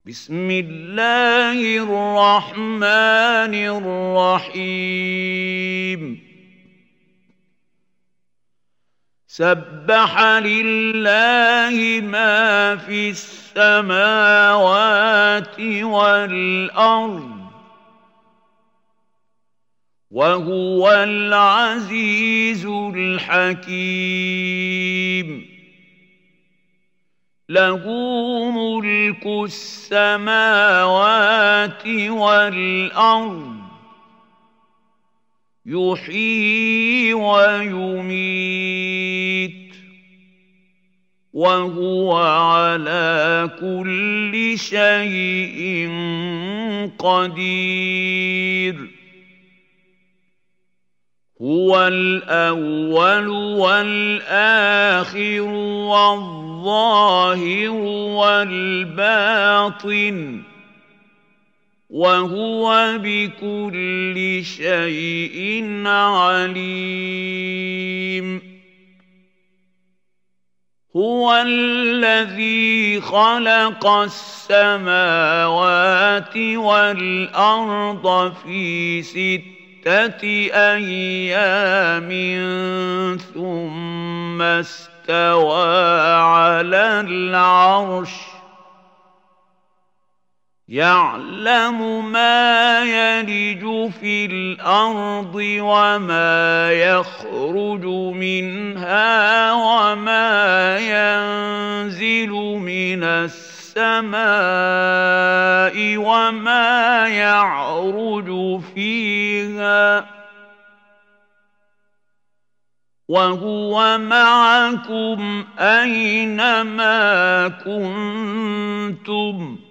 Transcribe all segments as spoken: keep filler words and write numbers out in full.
بسم الله الرحمن الرحيم سبح لله ما في السماوات والأرض وهو العزيز الحكيم له ملك السماوات والأرض يحيي ويميت وهو على كل شيء قدير هو الأول والآخر والظاهر والباطن وهو بكل شيء عليم هو الذي خلق السماوات والأرض في ستة أيام ثم استوى على العرش يعلم ما يلج في الأرض وما يخرج منها وما ينزل من السماء وما يعرج فيها وهو معكم أينما كنتم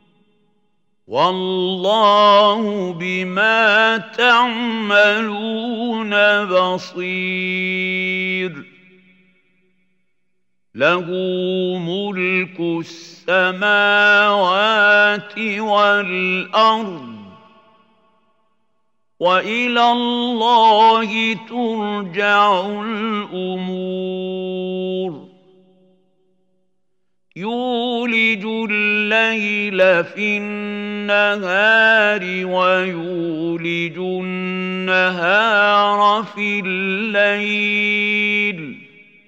والله بما تعملون بصير له ملك السماوات والأرض وإلى الله ترجع الأمور يولج الليل في النهار ويولج النهار في الليل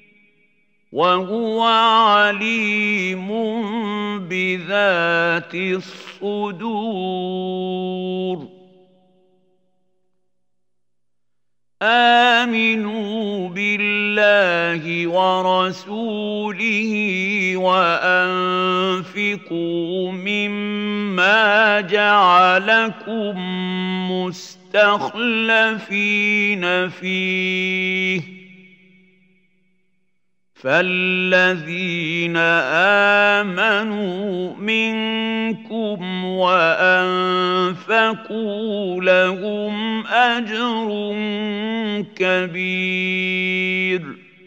وهو عليم بذات الصدور آمنوا بالله ورسوله وأنفقوا مما جعلكم مستخلفين فيه فالذين آمنوا منكم وأنفقوا لهم أجر كبير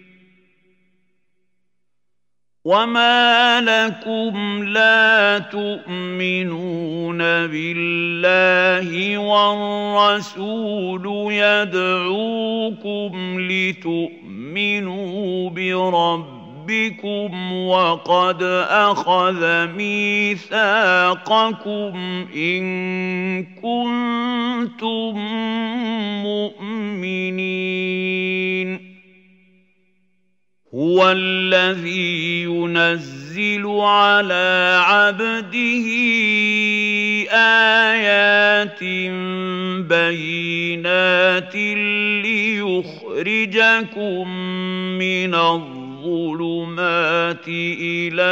وما لكم لا تؤمنون بالله والرسول يدعوكم لتؤمنوا بربكم وقد أخذ ميثاقكم إن كنتم مؤمنين هو الذي ينزل على عبده آيات بينات ليخرجكم من الظلمات إلى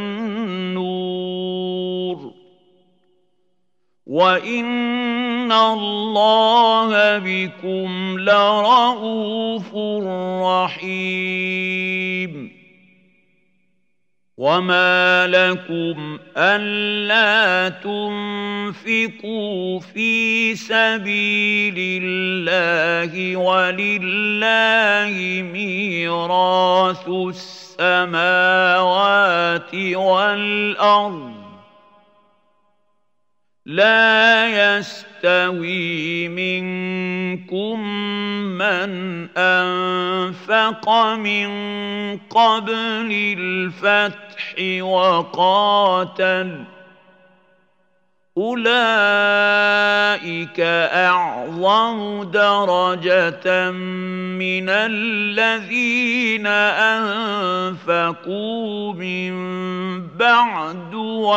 النور وإن الله بكم لرءوف رحيم وما لكم ألا تنفقوا في سبيل الله ولله ميراث السماوات والأرض لا يستوي منكم من أنفق من قبل الفتح وقاتل أولئك أعظم درجة من الذين أنفقوا من بعد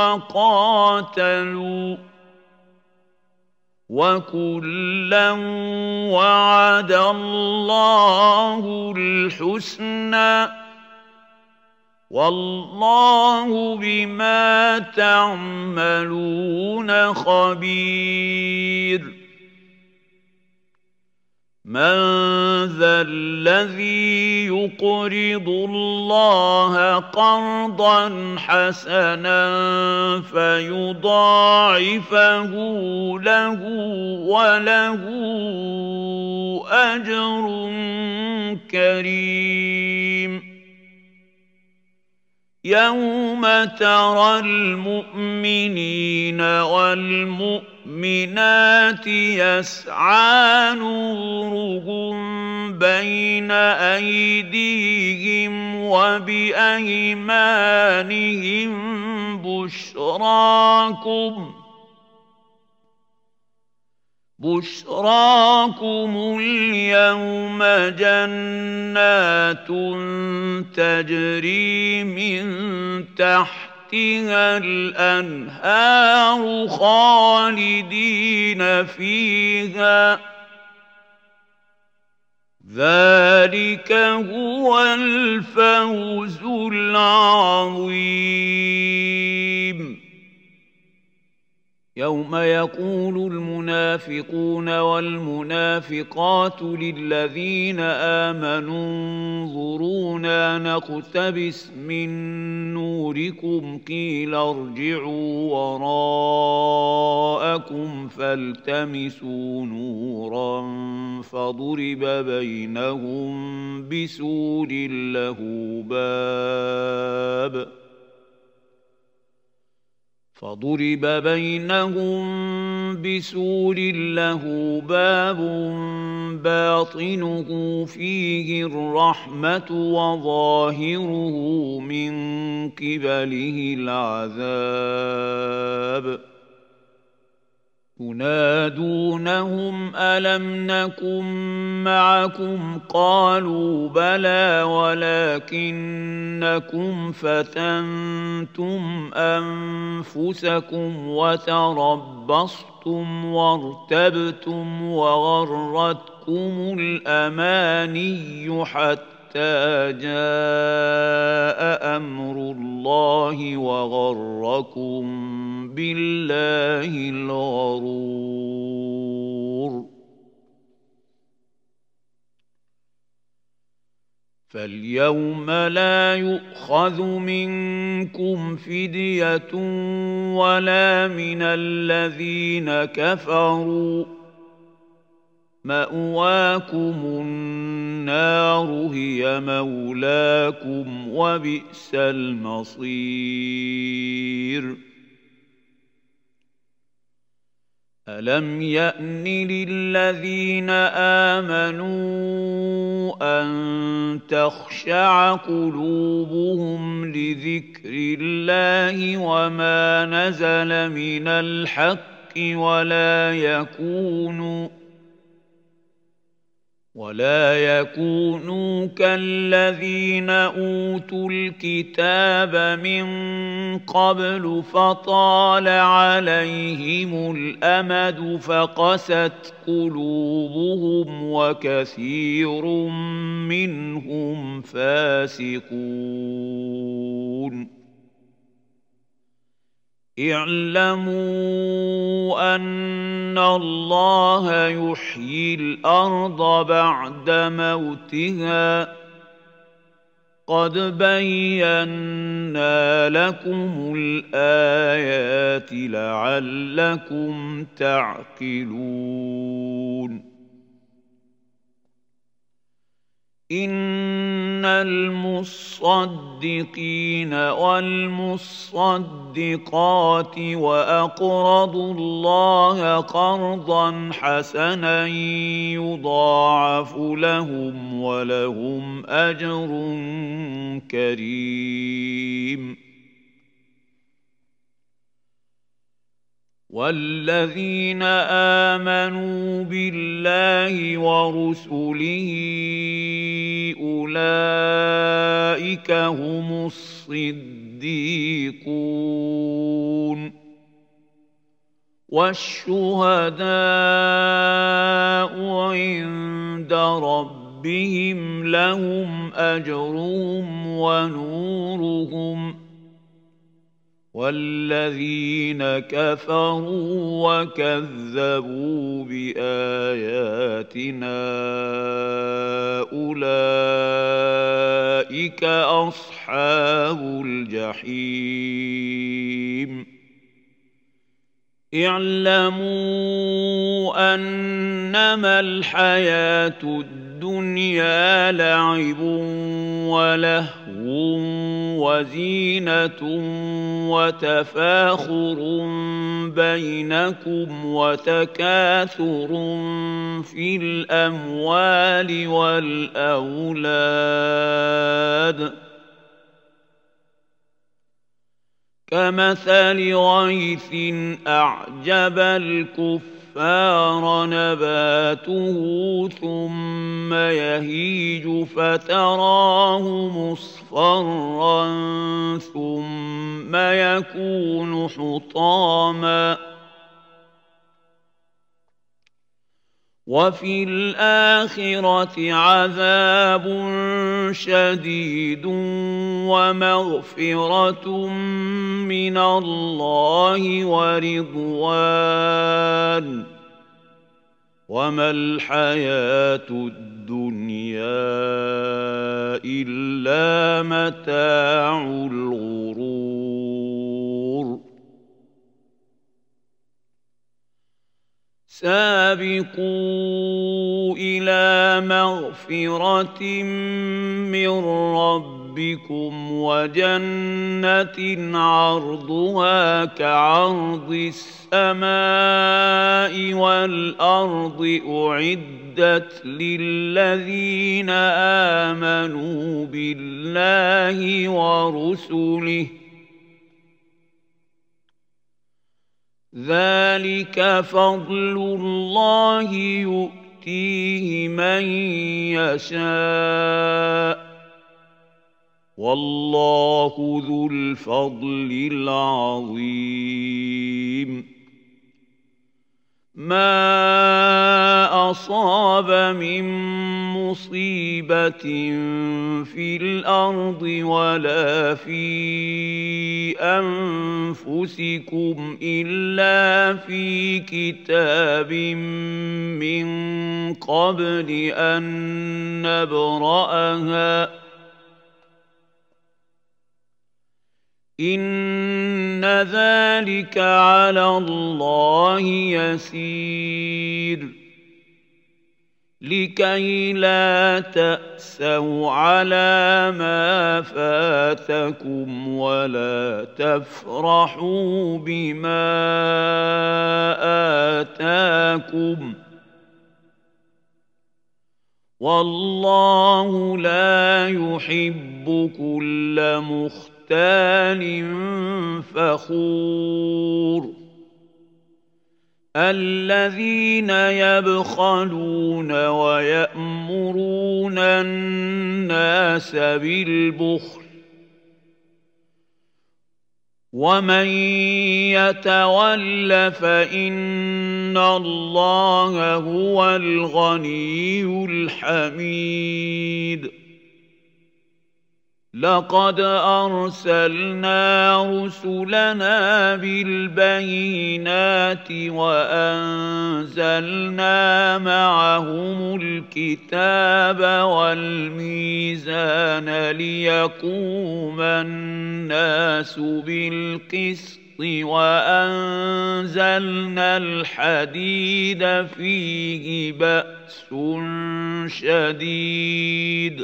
وقاتلوا وكلا وعد الله الحسنى والله بما تعملون خبير من ذا الذي يقرض الله قرضا حسنا فيضاعفه له وله أجر كريم يوم ترى المؤمنين والمؤمنات يسعى نورهم بين أيديهم وبأيمانهم بشراكم بشراكم اليوم جنات تجري من تحتها الأنهار خالدين فيها ذلك هو الفوز العظيم يوم يقول المنافقون والمنافقات للذين آمنوا انظرونا نقتبس من نوركم قيل ارجعوا وراءكم فالتمسوا نورا فضرب بينهم بسور له باب فضرب بينهم بسور له باب باطنه فيه الرحمة وظاهره من قبله العذاب ينادونهم ألم نكن معكم قالوا بلى ولكنكم فتنتم أنفسكم وتربصتم وارتبتم وغرتكم الأماني حتى جاء أمر الله وغركم بالله الغرور فاليوم لا يؤخذ منكم فدية ولا من الذين كفروا مأواكم النار هي مولاكم وبئس المصير ألم يأن للذين آمنوا أن تخشع قلوبهم لذكر الله وما نزل من الحق ولا يكونوا ولا يكونوا كالذين أوتوا الكتاب من قبل فطال عليهم الأمد فقست قلوبهم وكثير منهم فاسقون اعلموا أن الله يحيي الأرض بعد موتها قد بينا لكم الآيات لعلكم تعقلون إن المصدقين والمصدقات وأقرضوا الله قرضا حسنا يضاعف لهم ولهم أجر كريم والذين آمنوا بالله ورسله أولئك هم الصديقون والشهداء عند ربهم لهم أجرهم ونورهم والذين كفروا وكذبوا بآياتنا أولئك أصحاب الجحيم اعلموا أنما الحياة الدنيا لعب ولهو وزينة وتفاخر بينكم وتكاثر في الأموال والأولاد كمثل غيث أعجب الكفار نباته ثم يهيج فتراه مصفرا ثم يكون حطاما وفي الآخرة عذاب شديد ومغفرة من الله ورضوان وما الحياة الدنيا إلا متاع الغرور سابقوا إلى مغفرة من ربكم وجنة عرضها كعرض السماء والأرض أعدت للذين آمنوا بالله ورسله ذلك فضل الله يؤتيه من يشاء والله ذو الفضل العظيم ما أصاب من مصيبة في الأرض ولا في أنفسكم إلا في كتاب من قبل أن نبرأها إن ذلك على الله يسير لكي لا تأسوا على ما فاتكم ولا تفرحوا بما آتاكم والله لا يحب كل مختار مختال فخور الذين يبخلون ويأمرون الناس بالبخل ومن يتول فإن الله هو الغني الحميد لقد أرسلنا رسلنا بالبينات وأنزلنا معهم الكتاب والميزان ليقوم الناس بالقسط وأنزلنا الحديد فيه بأس شديد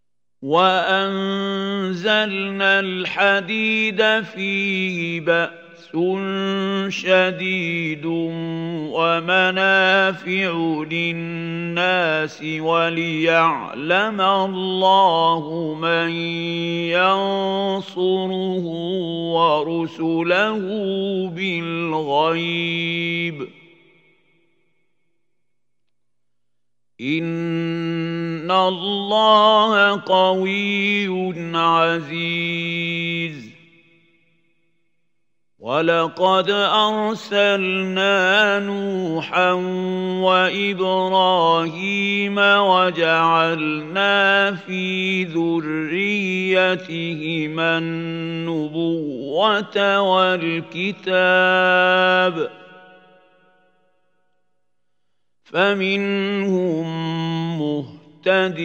وأنزلنا الحديد فيه بأس شديد ومنافع للناس وليعلم الله من ينصره ورسله بالغيب إن الله قوي عزيز ولقد أرسلنا نوحا وإبراهيم وجعلنا في ذريتهما النبوة والكتاب فمنهم مهتد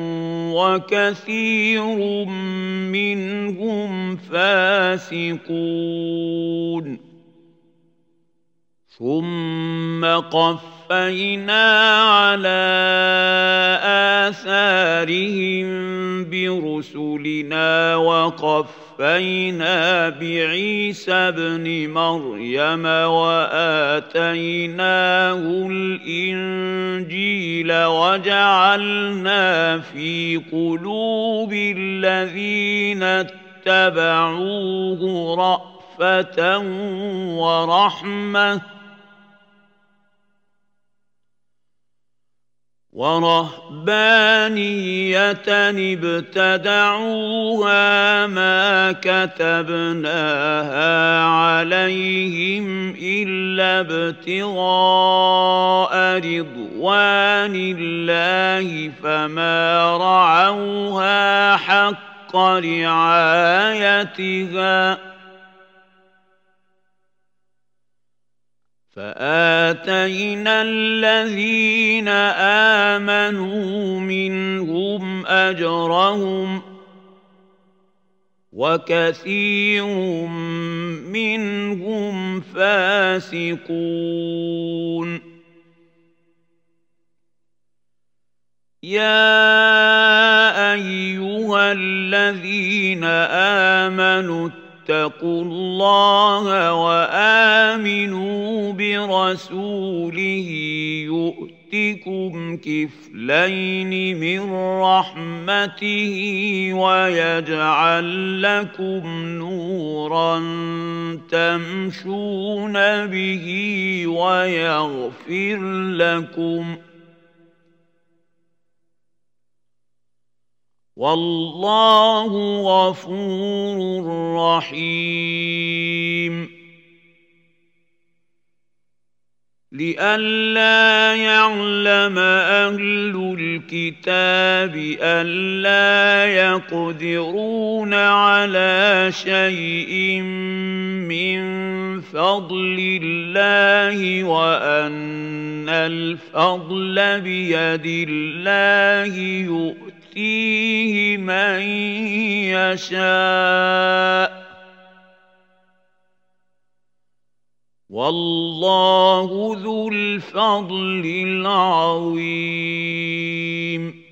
وكثير منهم فاسقون ثم قفينا على آثارهم برسلنا وقفينا بعيسى ابن مريم وآتيناه الإنجيل وجعلنا في قلوب الذين اتبعوه رأفة ورحمة ورهبانية ابتدعوها ما كتبناها عليهم إلا ابتغاء رضوان الله فما رعوها حق رعايتها فآتينا الذين آمنوا منهم أجرهم وكثير منهم فاسقون يا أيها الذين آمنوا اتقوا الله وآمنوا برسوله يؤتكم كفلين من رحمته ويجعل لكم نورا تمشون به ويغفر لكم والله غفور رحيم لئلا يعلم أهل الكتاب ألا يقدرون على شيء من فضل الله وأن الفضل بيد الله يؤتيه يؤتيه من يشاء والله ذو الفضل العظيم